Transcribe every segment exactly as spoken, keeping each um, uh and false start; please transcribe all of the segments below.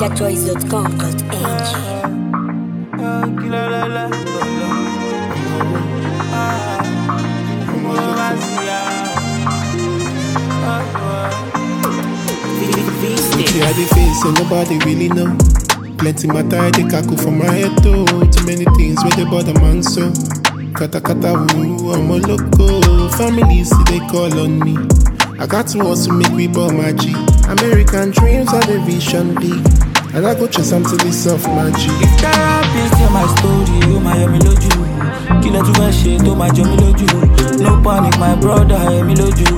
niger choice dot com dot n g. Yeah, the face and nobody really know. Plenty matter I dey kaku for my head though. Too many things where they bother man so. Kata kata woo, I'm a loco. Families see they call on me. I got to also make we ball my G. American dreams are the vision big. And I go chase until it's off my G. If therapist tell my story, oh my yummy loju. Killer to my shit, oh my jummy loju. No panic, my brother, yummy loju.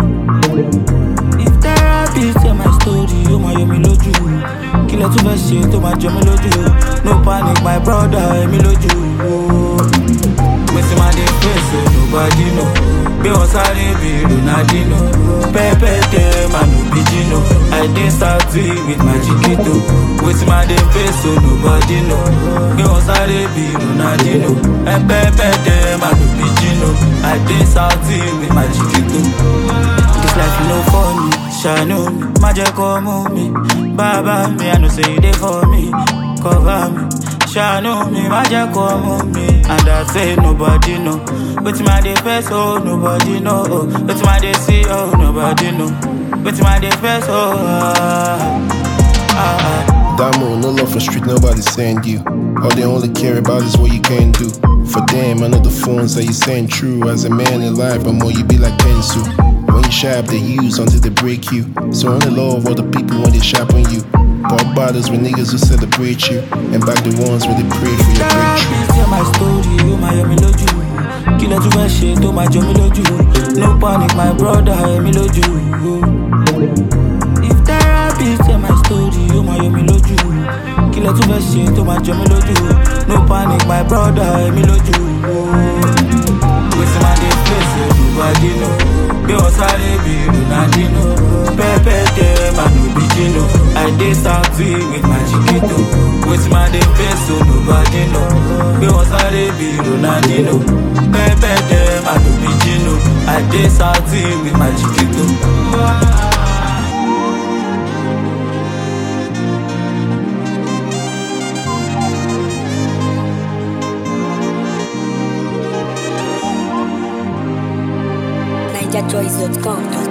If therapist tell my story, oh my yummy loju. Killer to my shit, oh my jummy loju. No panic, my brother, yummy loju. Waiting my day face, so nobody know. Be on side, be Ronaldinho. Pepe them, I no Pidgino. I didn't start with my chiquito. Waiting my day face, so nobody know. Be on side, be Ronaldinho. And Pepe them, I no Pidgino. I didn't start with my chiquito. This life no funny, shine on me. Magic come me, Baba me, I know say they for me. Cover me. Shine on me, magic come on me. And I say nobody know. But my day face, oh, nobody know. Oh. But my day see, oh, nobody know. But my day face, oh, ah, ah, ah. Damo, no love for street, nobody send you. All they only care about is what you can do. For them, I know the phones that you send true. As a man in life, but more you be like pencil. When you sharp, they use until they break you. So only love other people when they sharpen you. Pop bottles with niggas who celebrate you. And back the ones where they pray for your breakthrough. Tell my story, oh my yummy loju. Killer to my shit, oh my jummy loju. No panic, my brother, yummy loju. If therapist tell my story, oh my yummy loju. Killer to my shit, oh my jummy loju. No panic, my brother, yummy loju. Wasting my day face, nobody know. Be on side, be Ronaldinho. Pepe them, I no Pidgino. I did start with my chiquito. With my day face, so nobody know. Be on side, be Ronaldinho. Pepe them, I no Pidgino. I did start with my chiquito. niger choice dot com dot n g.